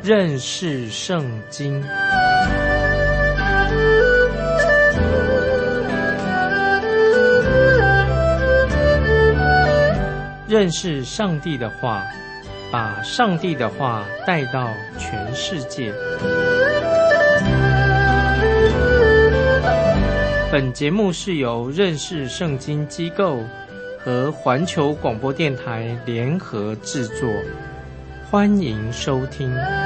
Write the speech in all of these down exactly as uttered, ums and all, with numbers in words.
认识圣经。认识上帝的话，把上帝的话带到全世界。本节目是由认识圣经机构和环球广播电台联合制作，欢迎收听。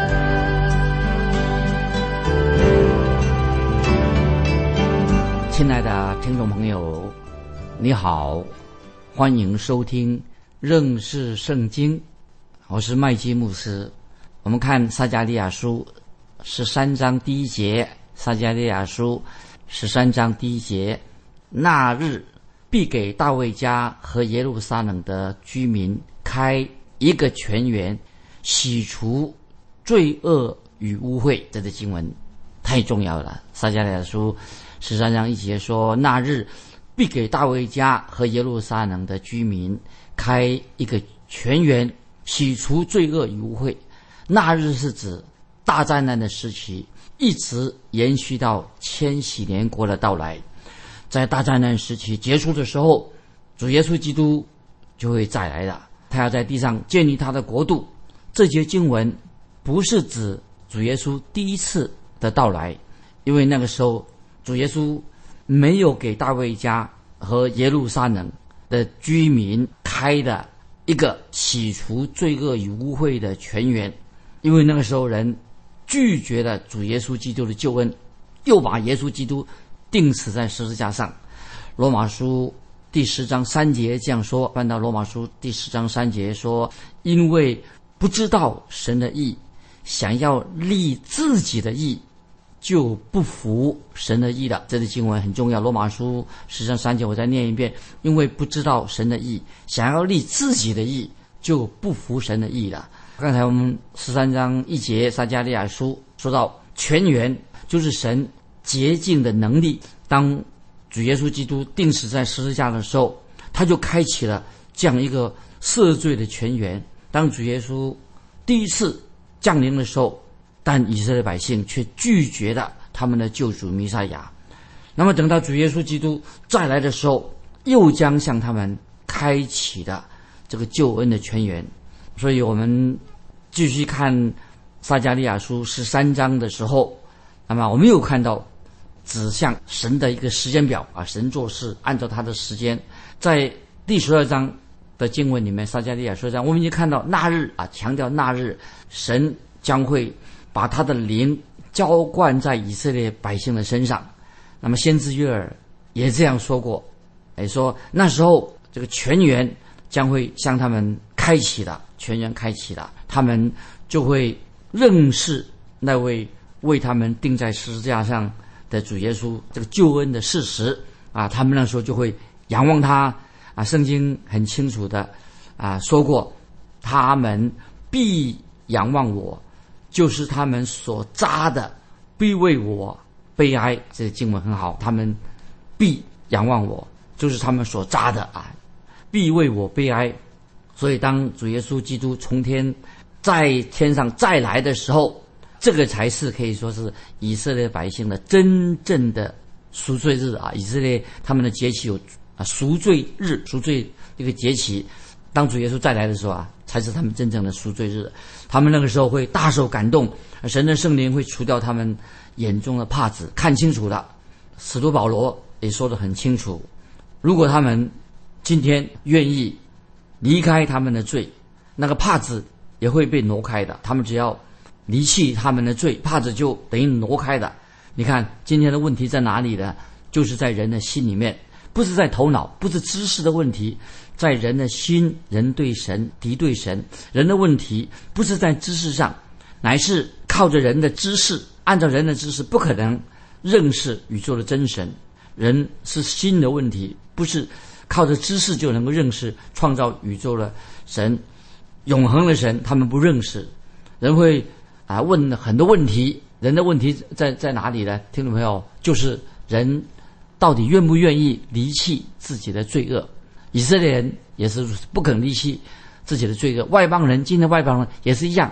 亲爱的听众朋友，你好，欢迎收听认识圣经，我是麦基牧师。我们看撒迦利亚书十三章第一节，撒迦利亚书十三章第一节，那日必给大卫家和耶路撒冷的居民开一个泉源，洗除罪恶与污秽。这个经文太重要了。撒迦利亚书十三章一节说，那日必给大卫家和耶路撒冷的居民开一个泉源，洗除罪恶与污秽。那日是指大灾难的时期，一直延续到千禧年国的到来。在大灾难时期结束的时候，主耶稣基督就会再来了，他要在地上建立他的国度。这节经文不是指主耶稣第一次的到来，因为那个时候主耶稣没有给大卫家和耶路撒冷的居民开的一个洗除罪恶与污秽的泉源，因为那个时候人拒绝了主耶稣基督的救恩，又把耶稣基督钉死在十字架上。罗马书第十章三节这样说，翻到罗马书第十章三节说，因为不知道神的义，想要立自己的义，就不服神的义了。这个经文很重要，罗马书十章三节我再念一遍，因为不知道神的义，想要立自己的义，就不服神的义了。刚才我们十三章一节撒迦利亚书说到泉源就是神洁净的能力，当主耶稣基督钉死在十字架的时候，他就开启了这样一个赦罪的泉源。当主耶稣第一次降临的时候，但以色列百姓却拒绝了他们的救主弥赛亚。那么等到主耶稣基督再来的时候，又将向他们开启的这个救恩的泉源。所以我们继续看撒迦利亚书十三章的时候，那么我们又看到指向神的一个时间表啊，神做事按照他的时间。在第十二章的经文里面，撒迦利亚书章我们已经看到那日啊，强调那日神将会把他的灵浇灌在以色列百姓的身上。那么先知约珥也这样说过，也说那时候这个泉源将会向他们开启的，泉源开启了，他们就会认识那位为他们钉在十字架上的主耶稣这个救恩的事实啊，他们那时候就会仰望他啊。圣经很清楚的啊说过，他们必仰望我，就是他们所扎的必为我悲哀。这个经文很好，他们必仰望我，就是他们所扎的啊，必为我悲哀。所以当主耶稣基督从天在天上再来的时候，这个才是可以说是以色列百姓的真正的赎罪日啊！以色列他们的节期有啊赎罪日，赎罪这个节期，当主耶稣再来的时候啊，才是他们真正的赎罪日。他们那个时候会大受感动，神的圣灵会除掉他们眼中的帕子，看清楚了。使徒保罗也说得很清楚，如果他们今天愿意离开他们的罪，那个帕子也会被挪开的。他们只要离弃他们的罪，帕子就等于挪开的。你看今天的问题在哪里呢？就是在人的心里面，不是在头脑，不是知识的问题，在人的心，人对神，敌对神。人的问题不是在知识上，乃是靠着人的知识，按照人的知识不可能认识宇宙的真神。人是心的问题，不是靠着知识就能够认识创造宇宙的神，永恒的神，他们不认识。人会啊问很多问题，人的问题在在哪里呢？听众朋友，就是人到底愿不愿意离弃自己的罪恶？以色列人也是不肯离弃自己的罪恶，外邦人，今天外邦人也是一样，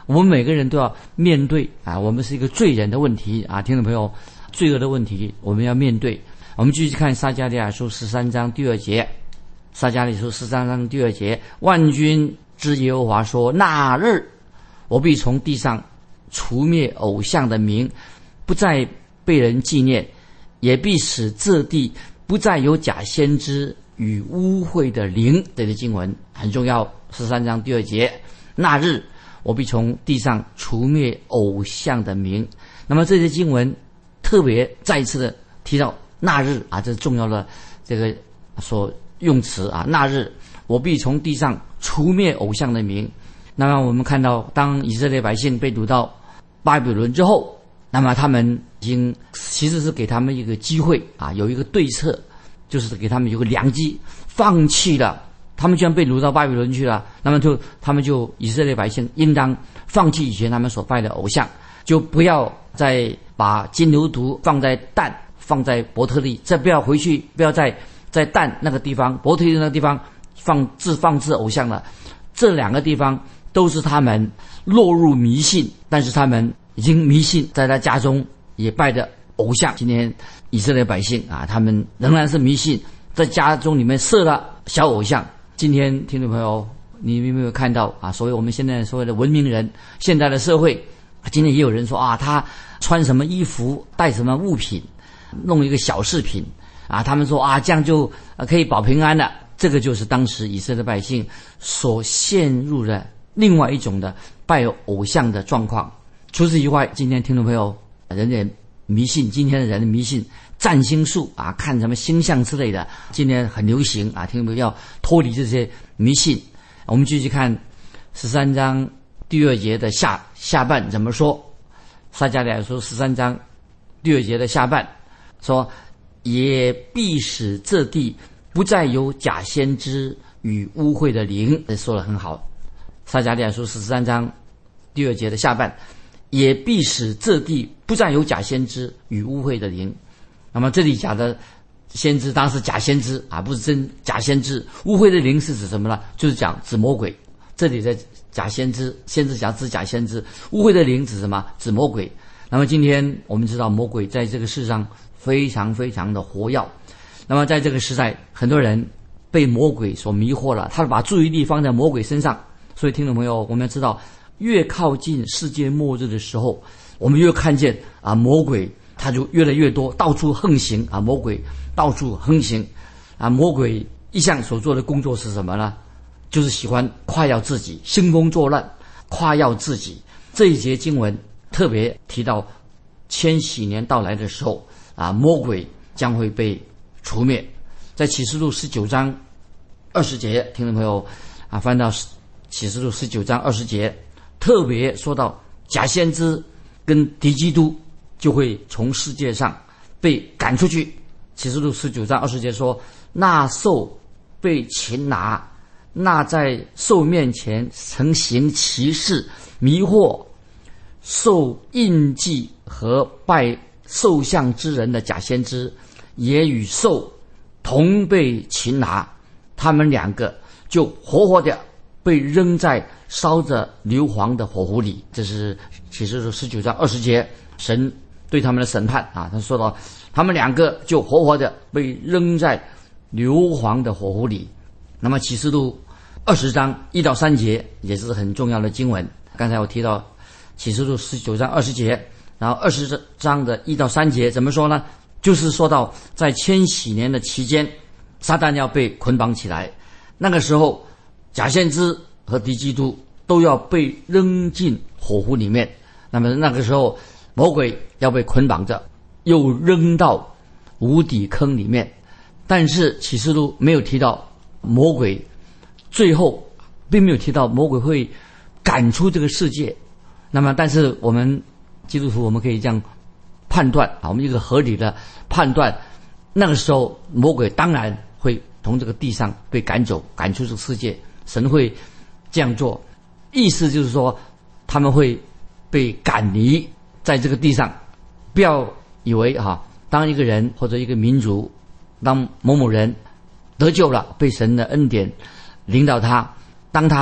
我们每个人都要面对啊，我们是一个罪人的问题啊，听众朋友，罪恶的问题我们要面对。我们继续看撒迦利亚书十三章第二节，撒迦利亚书十三章第二节，万军之耶和华说：那日我必从地上除灭偶像的名，不再被人纪念，也必使这地不再有假先知与污秽的灵。这个经文很重要，十三章第二节，那日我必从地上除灭偶像的名。那么这些经文特别再一次的提到那日啊，这是重要的这个所用词啊，那日我必从地上除灭偶像的名。那么我们看到，当以色列百姓被掳到巴比伦之后，那么他们已经其实是给他们一个机会啊，有一个对策，就是给他们有个良机，放弃了。他们居然被掳到巴比伦去了，那么就他们就以色列百姓应当放弃以前他们所拜的偶像，就不要再把金牛犊放在但，放在伯特利，再不要回去，不要再在但那个地方、伯特利那个地方放置放置偶像了。这两个地方都是他们落入迷信，但是他们已经迷信，在他家中也拜的偶像。今天以色列百姓啊，他们仍然是迷信，在家中里面设了小偶像。今天听众朋友，你有没有看到啊？所谓我们现在所谓的文明人，现在的社会，今天也有人说啊，他穿什么衣服，带什么物品，弄一个小饰品啊，他们说啊，这样就可以保平安了。这个就是当时以色列百姓所陷入的另外一种的拜偶像的状况。除此以外，今天听众朋友，人人迷信，今天的人迷信占星术啊，看什么星象之类的，今天很流行啊，听众朋友要脱离这些迷信。我们继续看十三章第二节的下下半怎么说。撒迦利亚书十三章第二节的下半说：也必使这地不再有假先知与污秽的灵。这说得很好。撒迦利亚书十三章第二节的下半，也必使这地不再有假先知与污秽的灵。那么这里讲的先知当然是假先知啊，不是真假先知。污秽的灵是指什么呢？就是讲指魔鬼。这里的假先知，先知讲指假先知，污秽的灵指什么？指魔鬼。那么今天我们知道魔鬼在这个世上非常非常的活跃。那么在这个时代，很多人被魔鬼所迷惑了，他把注意力放在魔鬼身上。所以听众朋友，我们要知道，越靠近世界末日的时候，我们越看见啊，魔鬼他就越来越多，到处横行啊，魔鬼到处横行啊，魔鬼一向所做的工作是什么呢？就是喜欢夸耀自己，兴风作浪，夸耀自己。这一节经文特别提到千禧年到来的时候啊，魔鬼将会被除灭。在启示录十九章二十节，听众朋友啊，翻到启示录十九章二十节，特别说到假先知跟敌基督就会从世界上被赶出去。启示录十九章二十节说：那兽被擒拿，那在兽面前曾行奇事，迷惑受印记和拜兽像之人的假先知，也与兽同被擒拿，他们两个就活活的被扔在烧着硫磺的火湖里。这是启示录十九章二十节神对他们的审判啊。他说到他们两个就活活的被扔在硫磺的火湖里。那么启示录二十章一到三节也是很重要的经文。刚才我提到启示录十九章二十节，然后二十章的一到三节怎么说呢？就是说到在千禧年的期间，撒旦要被捆绑起来，那个时候假先知和敌基督都要被扔进火湖里面。那么那个时候魔鬼要被捆绑着，又扔到无底坑里面。但是启示录没有提到魔鬼，最后并没有提到魔鬼会赶出这个世界。那么但是我们基督徒我们可以这样判断啊，我们一个合理的判断，那个时候魔鬼当然会从这个地上被赶走，赶出这个世界。神会这样做，意思就是说他们会被赶离在这个地上。不要以为哈、啊，当一个人或者一个民族，当某某人得救了，被神的恩典领导他，当他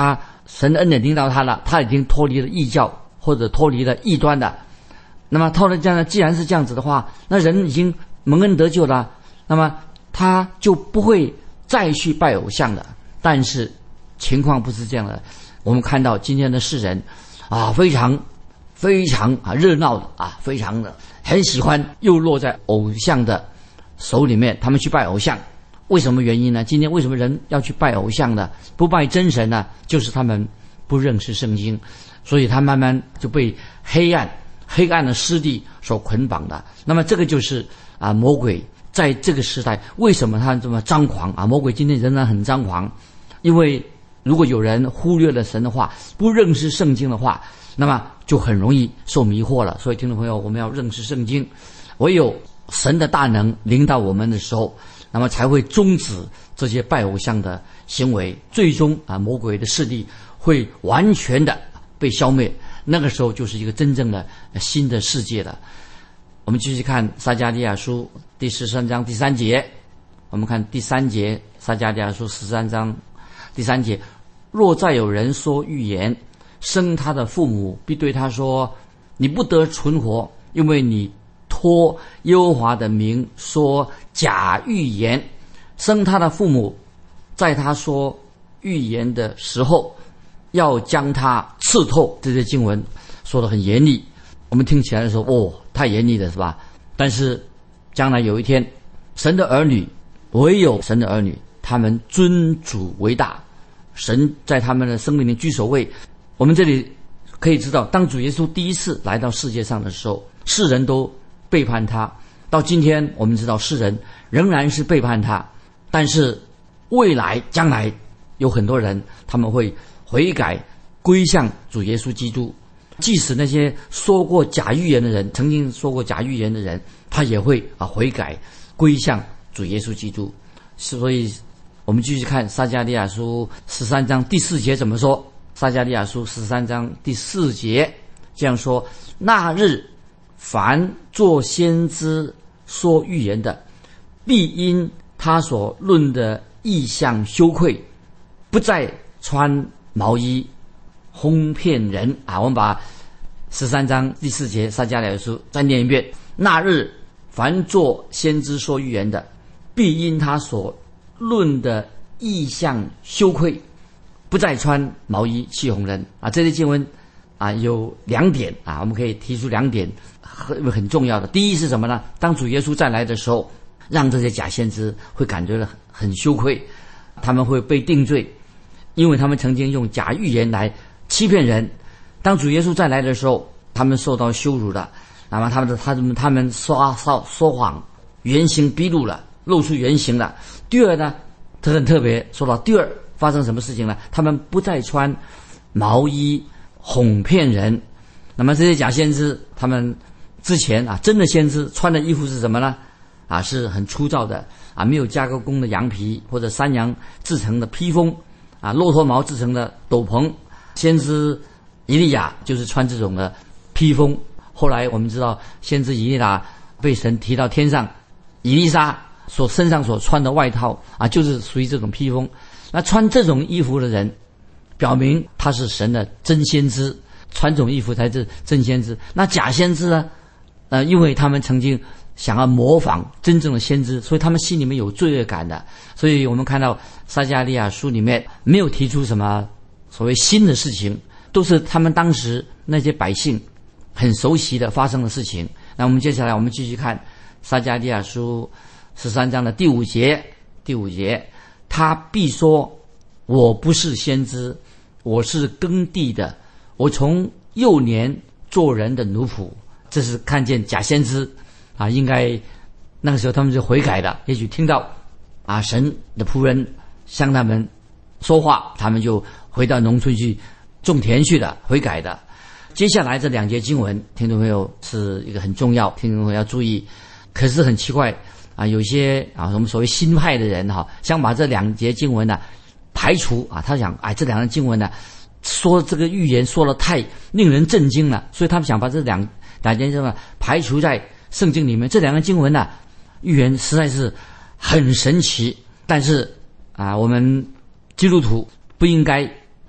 神的恩典临到他了，他已经脱离了异教或者脱离了异端的。那么脱离这样的，既然是这样子的话，那人已经蒙恩得救了，那么他就不会再去拜偶像了。但是情况不是这样的，我们看到今天的世人啊，非常非常啊热闹的啊，非常的很喜欢又落在偶像的手里面，他们去拜偶像。为什么原因呢？今天为什么人要去拜偶像呢？不拜真神呢？就是他们不认识圣经，所以他慢慢就被黑暗黑暗的势力所捆绑的。那么这个就是啊魔鬼在这个时代为什么他这么张狂啊？魔鬼今天仍然很张狂，因为如果有人忽略了神的话，不认识圣经的话，那么就很容易受迷惑了。所以听众朋友，我们要认识圣经，唯有神的大能临到我们的时候，那么才会终止这些拜偶像的行为，最终啊魔鬼的势力会完全的被消灭。那个时候就是一个真正的新的世界了。我们继续看撒迦利亚书第十三章第三节，我们看第三节，撒迦利亚书十三章第三节，若再有人说预言，生他的父母必对他说，你不得存活，因为你托耶和华的名说假预言。生他的父母在他说预言的时候，要将他刺透。这些经文说得很严厉，我们听起来的时候，哦，太严厉了，是吧？但是将来有一天，神的儿女，唯有神的儿女，他们尊主为大，神在他们的生命里居首位。我们这里可以知道，当主耶稣第一次来到世界上的时候，世人都背叛他。到今天我们知道世人仍然是背叛他，但是未来将来有很多人他们会悔改归向主耶稣基督。即使那些说过假预言的人，曾经说过假预言的人，他也会啊悔改归向主耶稣基督。所以我们继续看撒迦利亚书十三章第四节怎么说。撒迦利亚书十三章第四节这样说，那日凡作先知说预言的，必因他所论的异象羞愧，不再穿毛衣哄骗人啊！我们把十三章第四节撒迦利亚书再念一遍。那日凡作先知说预言的，必因他所论的异象羞愧，不再穿毛衣戏哄人啊！这些经文啊有两点啊，我们可以提出两点很很重要的。第一是什么呢？当主耶稣再来的时候，让这些假先知会感觉很很羞愧，他们会被定罪，因为他们曾经用假预言来欺骗人。当主耶稣再来的时候，他们受到羞辱了，那么他们的他们他们说说说谎，原形毕露了，露出原形了。第二呢，这很特别，说到第二发生什么事情呢？他们不再穿毛衣哄骗人。那么这些假先知，他们之前啊，真的先知穿的衣服是什么呢？啊，是很粗糙的啊，没有加工的羊皮或者山羊制成的披风啊，骆驼毛制成的斗篷。先知以利亚就是穿这种的披风。后来我们知道，先知以利亚被神提到天上，以利沙所身上所穿的外套啊，就是属于这种披风。那穿这种衣服的人，表明他是神的真先知，穿这种衣服才是真先知。那假先知呢？呃，因为他们曾经想要模仿真正的先知，所以他们心里面有罪恶感的。所以我们看到撒迦利亚书里面没有提出什么所谓新的事情，都是他们当时那些百姓很熟悉的发生的事情。那我们接下来我们继续看撒迦利亚书十三章的第五节。第五节，他必说，我不是先知，我是耕地的，我从幼年做人的奴仆。这是看见假先知啊，应该那个时候他们是悔改的，也许听到啊神的仆人向他们说话，他们就回到农村去种田去的，悔改的。接下来这两节经文，听众朋友是一个很重要，听众朋友要注意。可是很奇怪啊，有些啊我们所谓新派的人哈、啊，想把这两节经文呢、啊、排除啊，他想哎这两个经文呢、啊、说这个预言说得太令人震惊了，所以他们想把这两两件事呢排除在圣经里面。这两个经文呢、啊，预言实在是很神奇，但是啊，我们基督徒不应该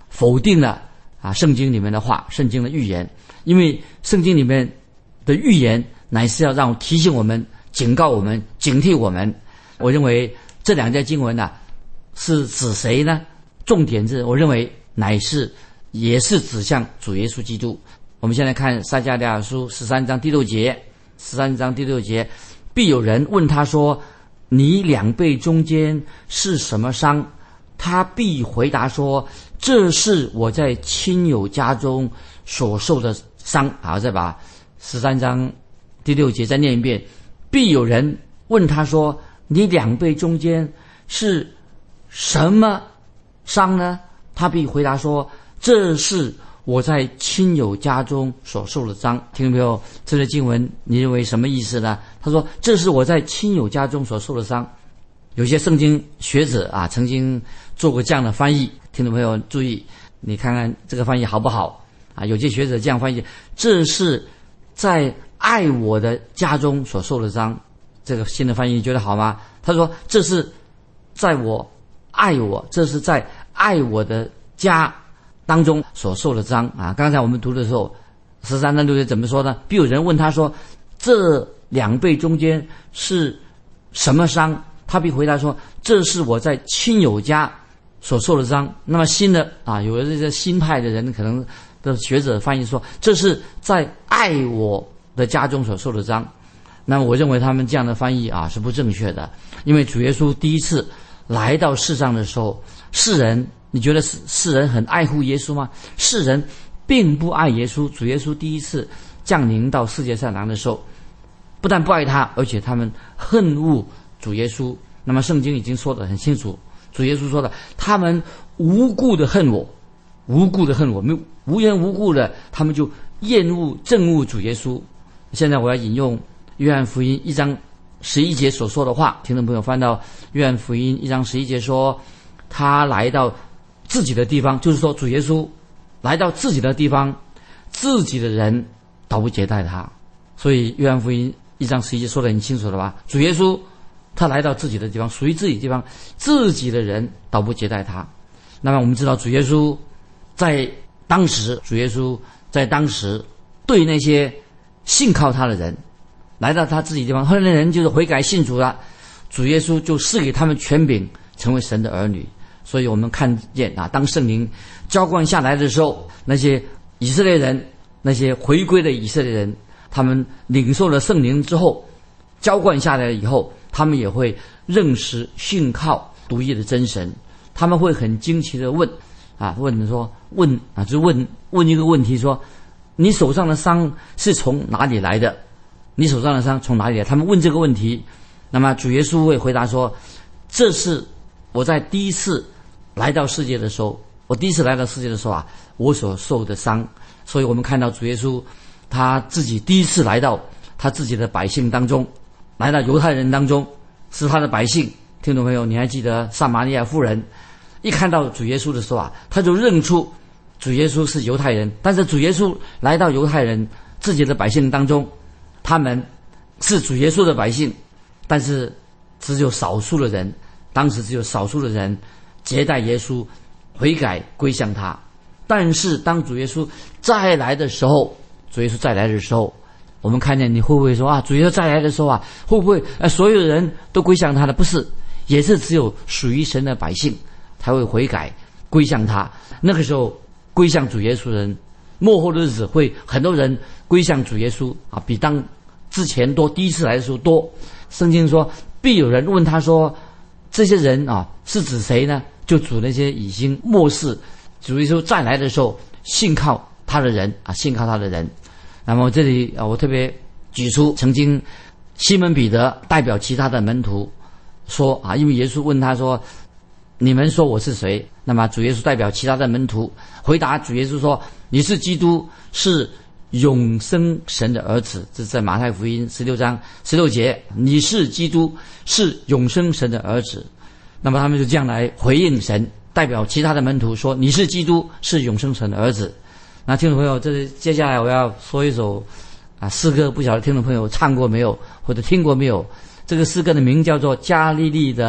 否定了啊圣经里面的话，圣经的预言。因为圣经里面的预言乃是要让提醒我们、警告我们、警惕我们。我认为这两节经文呢、啊，是指谁呢？重点是我认为乃是也是指向主耶稣基督。我们现在看撒迦利亚书十三章第六节，十三章第六节，必有人问他说：“你两背中间是什么伤？”他必回答说：“这是我在亲友家中所受的伤。”好，再把十三章第六节再念一遍。必有人问他说：“你两背中间是什么伤呢？”他必回答说：“这是我在亲友家中所受的伤。”听众朋友，这个经文你认为什么意思呢？他说：“这是我在亲友家中所受的伤。”有些圣经学者啊，曾经做过这样的翻译。听众朋友注意，你看看这个翻译好不好啊？有些学者这样翻译：“这是在爱我的家中所受的伤。”这个新的翻译你觉得好吗？他说：“这是在我爱我，这是在爱我的家当中所受的伤啊。”刚才我们读的时候，十三章六节怎么说呢？必有人问他说：“这两背中间是什么伤？”他必回答说：“这是我在亲友家所受的伤。”那么新的啊，有的这些新派的人可能的学者翻译说：“这是在爱我的家中所受的伤。”那么我认为他们这样的翻译啊是不正确的，因为主耶稣第一次来到世上的时候，世人，你觉得世世人很爱护耶稣吗？世人并不爱耶稣。主耶稣第一次降临到世界上来的时候，不但不爱他，而且他们恨恶主耶稣。那么圣经已经说得很清楚，主耶稣说的，他们无故的恨我，无故的恨我，没无缘无故的，他们就厌恶憎恶主耶稣。现在我要引用约翰福音一章十一节所说的话，听众朋友翻到约翰福音一章十一节说，他来到自己的地方，就是说主耶稣来到自己的地方，自己的人倒不接待他。所以约翰福音一章十一节说得很清楚了吧？主耶稣他来到自己的地方，属于自己的地方，自己的人倒不接待他。那么我们知道主耶稣在当时，主耶稣在当时对那些信靠他的人，来到他自己的地方，后来的人就是悔改信主了，主耶稣就赐给他们权柄，成为神的儿女。所以我们看见啊，当圣灵浇灌下来的时候，那些以色列人，那些回归的以色列人，他们领受了圣灵之后，浇灌下来以后，他们也会认识信靠独一的真神。他们会很惊奇的问啊，问说问啊，就问问一个问题说，你手上的伤是从哪里来的？你手上的伤从哪里来？他们问这个问题，那么主耶稣会回答说，这是我在第一次来到世界的时候，我第一次来到世界的时候啊，我所受的伤。所以我们看到主耶稣他自己第一次来到他自己的百姓当中，来到犹太人当中，是他的百姓。听众朋友，你还记得撒玛利亚妇人一看到主耶稣的时候啊，他就认出主耶稣是犹太人，但是主耶稣来到犹太人自己的百姓当中，他们是主耶稣的百姓，但是只有少数的人，当时只有少数的人接待耶稣，悔改归向他。但是当主耶稣再来的时候，主耶稣再来的时候，我们看见，你会不会说啊，主耶稣再来的时候啊，会不会呃所有人都归向他的？不是，也是只有属于神的百姓才会悔改归向他。那个时候归向主耶稣的人，末后的日子会很多人归向主耶稣啊，比当之前多，第一次来的时候多。圣经说，必有人问他说，这些人啊是指谁呢？就指那些已经末世主耶稣再来的时候信靠他的人啊，信靠他的人。那么这里啊，我特别举出曾经西门彼得代表其他的门徒说啊，因为耶稣问他说，你们说我是谁？那么主耶稣代表其他的门徒回答主耶稣说，你是基督，是永生神的儿子。这是在马太福音十六章十六节，你是基督，是永生神的儿子。那么他们就这样来回应神，代表其他的门徒说，你是基督，是永生神的儿子。那听众朋友，这接下来我要说一首啊诗歌，不晓得听众朋友唱过没有，或者听过没有？这个诗歌的名叫做《加利利的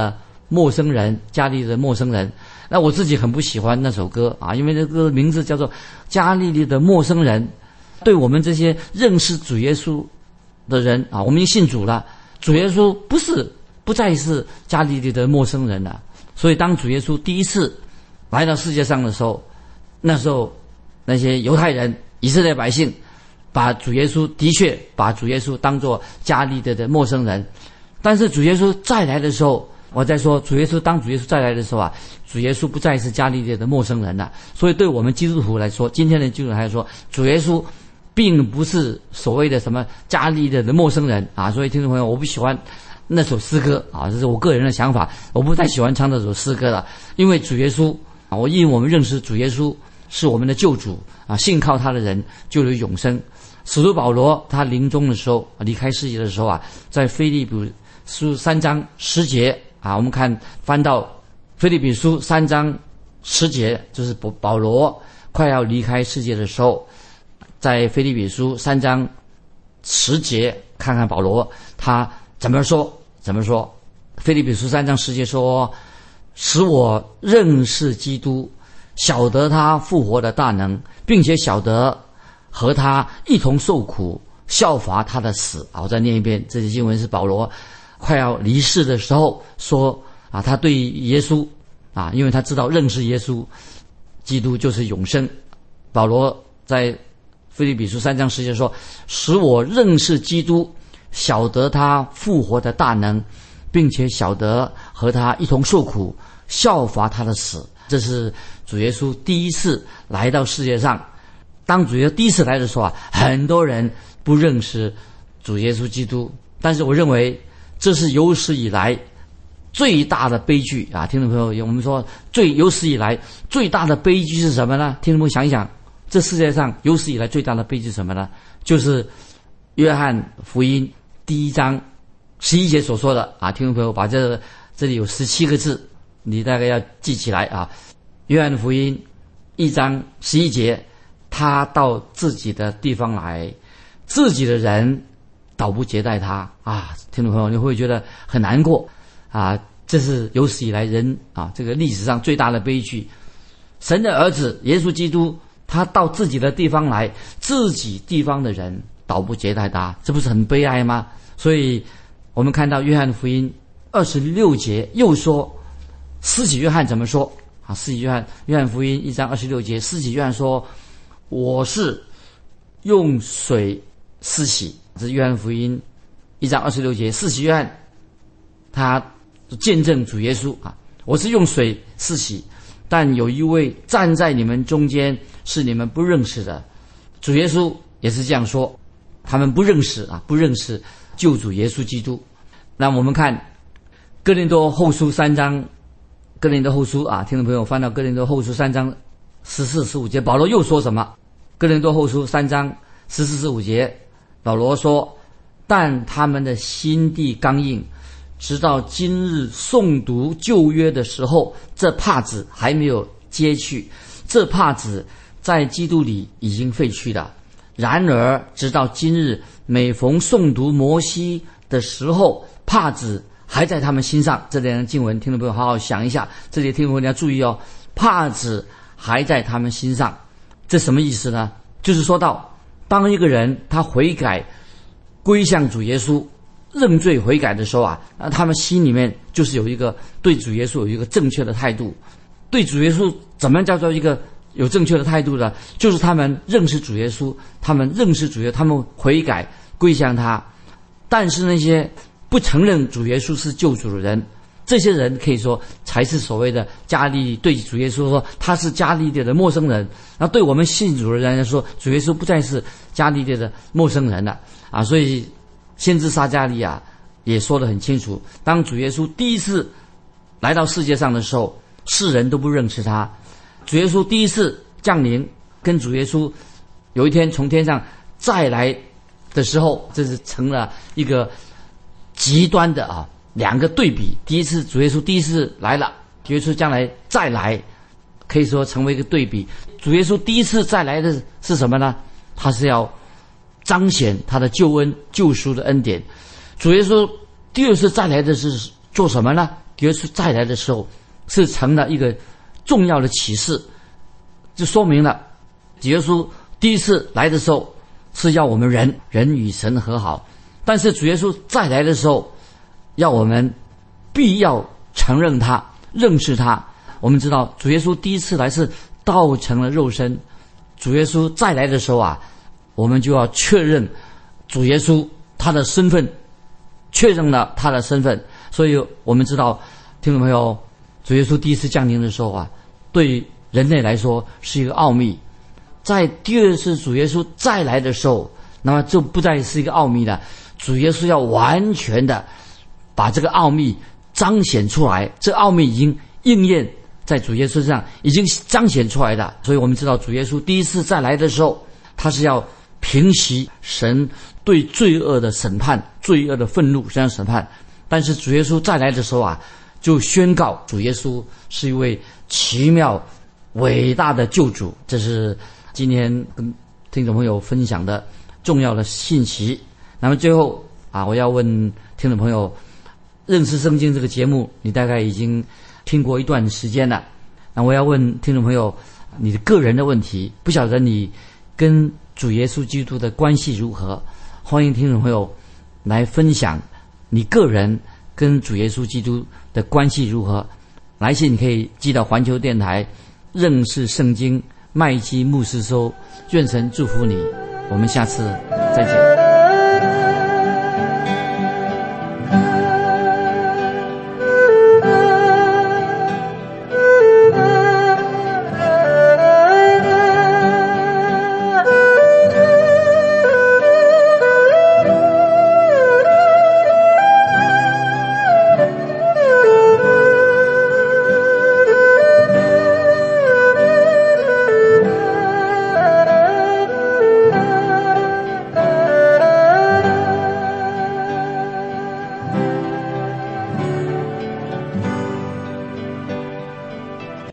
陌生人，加利利的陌生人。那我自己很不喜欢那首歌啊，因为这个名字叫做加利利的陌生人。对我们这些认识主耶稣的人啊，我们已经信主了，主耶稣不是不再是加利利的陌生人了。所以当主耶稣第一次来到世界上的时候，那时候那些犹太人、以色列百姓把主耶稣的确把主耶稣当作加利利的陌生人。但是主耶稣再来的时候，我在说主耶稣当主耶稣再来的时候啊，主耶稣不再是加利利的陌生人了。所以对我们基督徒来说，今天的基督徒来说，主耶稣并不是所谓的什么加利利的陌生人啊。所以听众朋友，我不喜欢那首诗歌啊，这是我个人的想法，我不太喜欢唱这首诗歌了。因为主耶稣啊，我因为我们认识主耶稣是我们的救主啊，信靠他的人就有永生。使徒保罗他临终的时候，离开世界的时候啊，在腓立比书三章十节啊，我们看翻到腓立比书三章十节，就是保罗快要离开世界的时候，在腓立比书三章十节，看看保罗他怎么说怎么说。腓立比书三章十节说，使我认识基督，晓得他复活的大能，并且晓得和他一同受苦，效法他的死。啊，我再念一遍，这些经文是保罗快要离世的时候说啊，他对耶稣啊，因为他知道认识耶稣基督就是永生。保罗在腓立比书三章十节说，使我认识基督，晓得他复活的大能，并且晓得和他一同受苦，效法他的死。这是主耶稣第一次来到世界上。当主耶稣第一次来的时候啊，很多人不认识主耶稣基督，但是我认为这是有史以来最大的悲剧啊！听众朋友，我们说最有史以来最大的悲剧是什么呢？听众朋友想一想，这世界上有史以来最大的悲剧是什么呢？就是约翰福音第一章十一节所说的啊！听众朋友，把这这里有十七个字，你大概要记起来啊！约翰福音一章十一节，他到自己的地方来，自己的人倒不接待他啊！听众朋友，你会不会觉得很难过啊？这是有史以来人啊这个历史上最大的悲剧。神的儿子耶稣基督，他到自己的地方来，自己地方的人倒不接待他，这不是很悲哀吗？所以我们看到约翰福音二十六节又说，施洗约翰怎么说啊？施洗约翰约翰福音一章二十六节，施洗约翰说，我是用水施洗。这是约翰福音一章二十六节，施洗约翰他见证主耶稣啊，我是用水施洗，但有一位站在你们中间，是你们不认识的。主耶稣也是这样说，他们不认识啊，不认识救主耶稣基督。那我们看哥林多后书三章，哥林多后书啊，听众朋友翻到哥林多后书三章十四十五节，保罗又说什么？哥林多后书三章十四十五节，保罗说，但他们的心地刚硬，直到今日诵读旧约的时候，这帕子还没有揭去，这帕子在基督里已经废去了。然而直到今日，每逢诵读摩西的时候，帕子还在他们心上。这里的经文听众朋友好好想一下，这里听众朋友你要注意哦，帕子还在他们心上，这什么意思呢？就是说到当一个人他悔改归向主耶稣，认罪悔改的时候啊，他们心里面就是有一个对主耶稣有一个正确的态度。对主耶稣怎么叫做一个有正确的态度呢？就是他们认识主耶稣，他们认识主耶稣，他们悔改归向他。但是那些不承认主耶稣是救主的人，这些人可以说才是所谓的加利利，对主耶稣说他是加利利的陌生人。那对我们信主的人来说，主耶稣不再是加利利的陌生人了啊！所以先知撒迦利亚也说得很清楚，当主耶稣第一次来到世界上的时候，世人都不认识他。主耶稣第一次降临，跟主耶稣有一天从天上再来的时候，这是成了一个极端的啊两个对比。第一次主耶稣第一次来了，主耶稣将来再来，可以说成为一个对比。主耶稣第一次再来的是什么呢？他是要彰显他的救恩救赎的恩典。主耶稣第二次再来的是做什么呢？ 耶稣再来的时候是成了一个重要的启示，就说明了耶稣第一次来的时候是要我们人人与神和好，但是主耶稣再来的时候要我们必要承认他，认识他。我们知道主耶稣第一次来是道成了肉身，主耶稣再来的时候啊，我们就要确认主耶稣他的身份，确认了他的身份。所以我们知道，听众朋友，主耶稣第一次降临的时候啊，对人类来说是一个奥秘。在第二次主耶稣再来的时候，那么就不再是一个奥秘了，主耶稣要完全的把这个奥秘彰显出来，这奥秘已经应验在主耶稣身上，已经彰显出来的。所以我们知道主耶稣第一次再来的时候，他是要平息神对罪恶的审判，罪恶的愤怒这样审判。但是主耶稣再来的时候啊，就宣告主耶稣是一位奇妙伟大的救主。这是今天跟听众朋友分享的重要的信息。那么最后啊，我要问听众朋友，认识圣经这个节目你大概已经听过一段时间了，那我要问听众朋友你的个人的问题，不晓得你跟主耶稣基督的关系如何？欢迎听众朋友来分享你个人跟主耶稣基督的关系如何。来信你可以寄到环球电台认识圣经麦基牧师收，愿神祝福你，我们下次再见。